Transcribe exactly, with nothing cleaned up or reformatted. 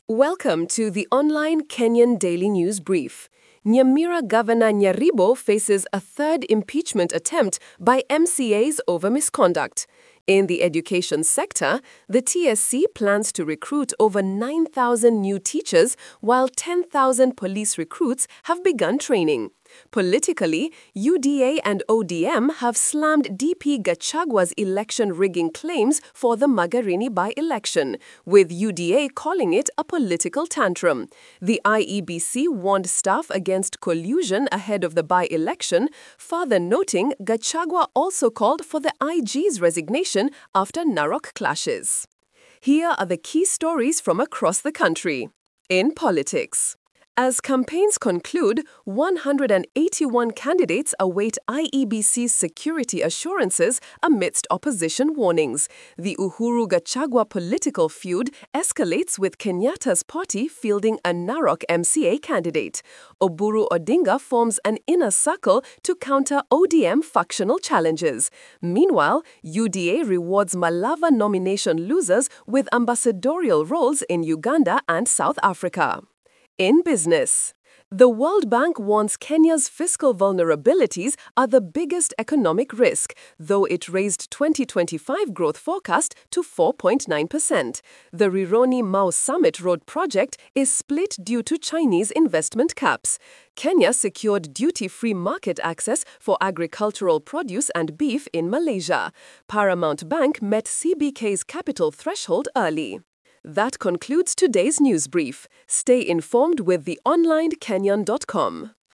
Welcome to the online Kenyan Daily News Brief. Nyamira Governor Nyaribo faces a third impeachment attempt by M C As over misconduct. In the education sector, the T S C plans to recruit over nine thousand new teachers, while ten thousand police recruits have begun training. Politically, U D A and O D M have slammed D P Gachagwa's election rigging claims for the Magarini by-election, with U D A calling it a political tantrum. The I E B C warned staff against collusion ahead of the by-election, further noting Gachagua also called for the I G's resignation after Narok clashes. Here are the key stories from across the country. In politics. As campaigns conclude, one hundred eighty-one candidates await I E B C's security assurances amidst opposition warnings. The Uhuru-Gachagua political feud escalates with Kenyatta's party fielding a Narok M C A candidate. Oburu Odinga forms an inner circle to counter O D M factional challenges. Meanwhile, U D A rewards Malava nomination losers with ambassadorial roles in Uganda and South Africa. In business. The World Bank warns Kenya's fiscal vulnerabilities are the biggest economic risk, though it raised twenty twenty-five growth forecast to four point nine percent. The Rironi Mau Summit Road project is split due to Chinese investment caps. Kenya secured duty-free market access for agricultural produce and beef in Malaysia. Paramount Bank met C B K's capital threshold early. That concludes today's news brief. Stay informed with the online kenyan dot com.